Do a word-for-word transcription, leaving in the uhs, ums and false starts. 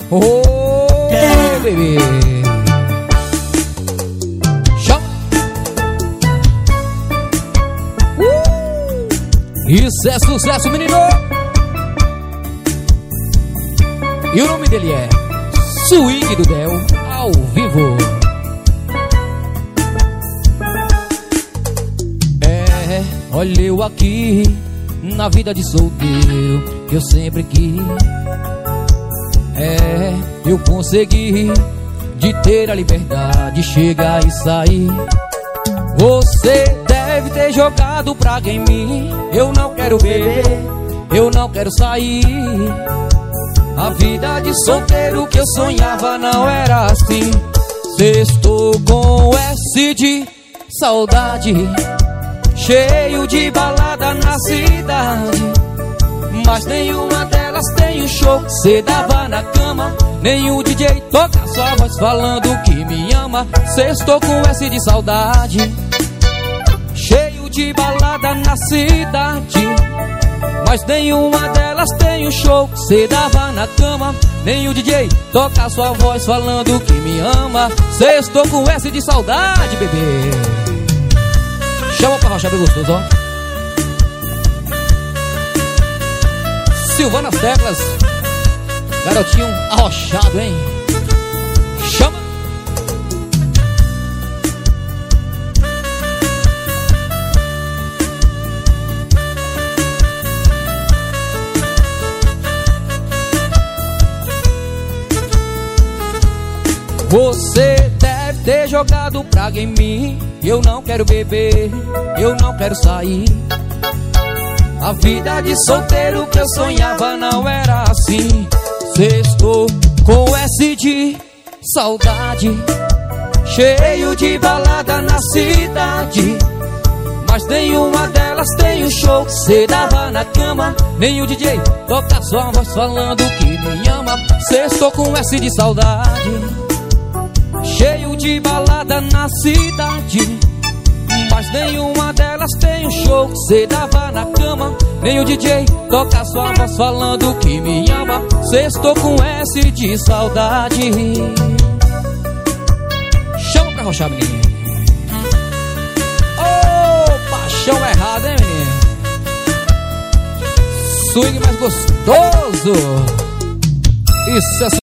Oh, yeah, baby. Chama. Uh, isso é sucesso, menino. E o nome dele é Swing do Del, ao vivo. É, olha eu aqui na vida de solteiro que eu sempre quis. É, eu consegui de ter a liberdade de chegar e sair. Você deve ter jogado praga em mim. Eu não quero beber, eu não quero sair. A vida de solteiro que eu sonhava não era assim. Sextou com S de saudade, cheio de balada na cidade. Mas nenhuma delas tem o show que cê dava na cama. Nenhum D J toca sua voz falando que me ama. Sextou com S de saudade, cheio de balada na cidade. Mas nenhuma delas tem o show que cê dava na cama. Nenhum D J toca sua voz falando que me ama. Sextou com S de saudade, bebê. Chama pra rochar bem gostoso, ó. Silvana nas teclas, garotinho arrochado, hein? Chama! Você deve ter jogado praga em mim. Eu não quero beber, eu não quero sair. A vida de solteiro que eu sonhava não era assim. Sextou com S de saudade, cheio de balada na cidade. Mas nenhuma delas tem o show que cê dava na cama. Nem o D J toca sua voz falando que me ama. Sextou com S de saudade, cheio de balada na cidade. Mas nenhuma delas tem um show que cê dava na cama. Nem o D J toca sua voz falando que me ama. Sextou com S de saudade. Chama pra rochar, menino. Oh, paixão errada, hein, menino? Swing mais gostoso. Isso é